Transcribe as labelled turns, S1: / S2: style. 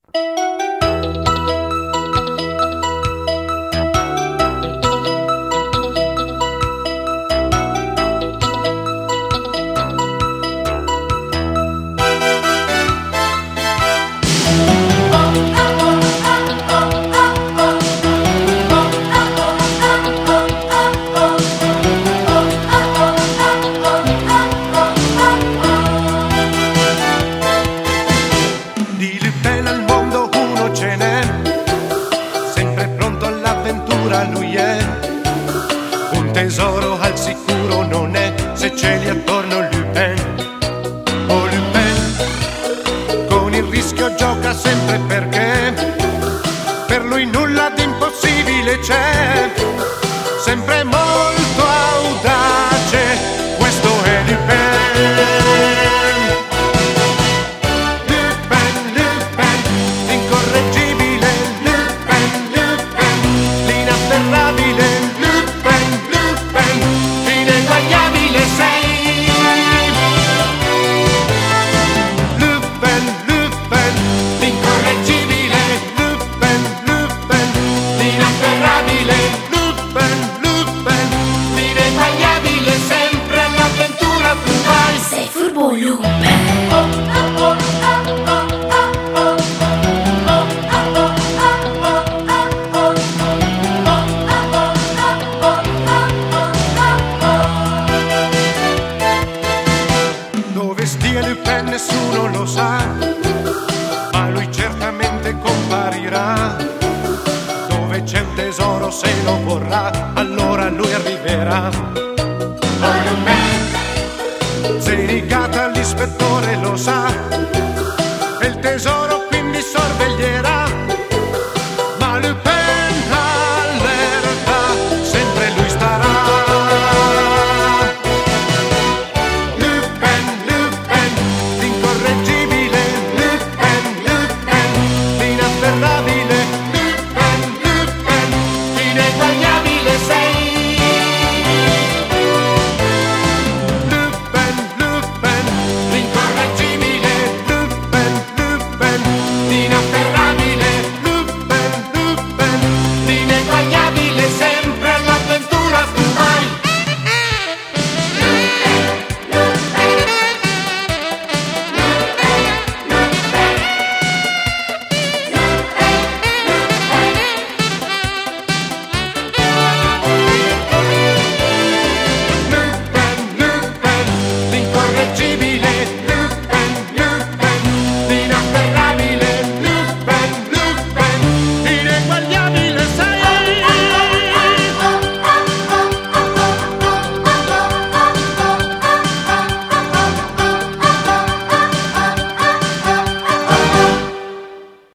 S1: Di Lupin al mondo uno ce n'è, sempre pronto all'avventura lui è. Un tesoro al sicuro non è, se ce li attorno Lupin. Oh Lupin, con il rischio gioca sempre perché per lui nulla di impossibile c'è. Sempre molto audace, questo è Lupin. Dove stia Lupin nessuno lo sa, ma lui certamente comparirà. Dove c'è un tesoro, se lo vorrà, allora lui arriverà. Oh Lupin, Zenigata l'ispettore lo sa, e il tesoro